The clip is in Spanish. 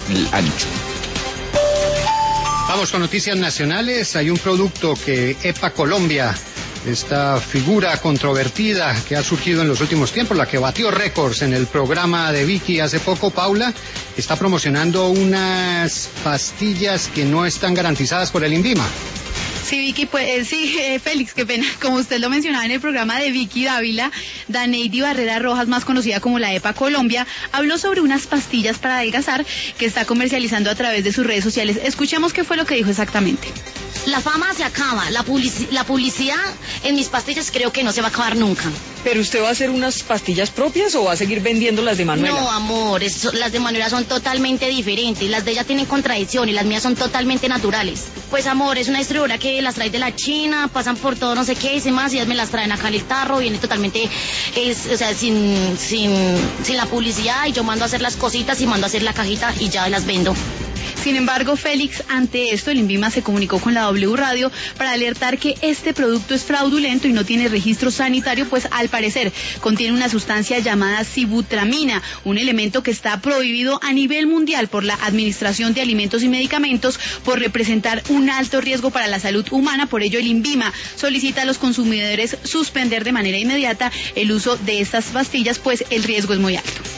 ancho. Vamos con noticias nacionales. Hay un producto que EPA Colombia, esta figura controvertida que ha surgido en los últimos tiempos, la que batió récords en el programa de Vicky hace poco, Paula, está promocionando unas pastillas que no están garantizadas por el INVIMA. Sí, Vicky, pues Félix, qué pena. Como usted lo mencionaba en el programa de Vicky Dávila, Daneidi Barrera Rojas, más conocida como la EPA Colombia, habló sobre unas pastillas para adelgazar que está comercializando a través de sus redes sociales. Escuchemos qué fue lo que dijo exactamente. La fama se acaba, la publicidad en mis pastillas creo que no se va a acabar nunca. ¿Pero usted va a hacer unas pastillas propias o va a seguir vendiendo las de Manuela? No, amor, las de Manuela son totalmente diferentes, las de ella tienen contradicción y las mías son totalmente naturales. Pues amor, es una distribuidora que las trae de la China, pasan por todo no sé qué y demás, y ellas me las traen acá en el tarro, viene totalmente, sin la publicidad, y yo mando a hacer las cositas y mando a hacer la cajita y ya las vendo. Sin embargo, Félix, ante esto, el INVIMA se comunicó con la W Radio para alertar que este producto es fraudulento y no tiene registro sanitario, pues al parecer contiene una sustancia llamada sibutramina, un elemento que está prohibido a nivel mundial por la Administración de Alimentos y Medicamentos por representar un alto riesgo para la salud humana. Por ello, el INVIMA solicita a los consumidores suspender de manera inmediata el uso de estas pastillas, pues el riesgo es muy alto.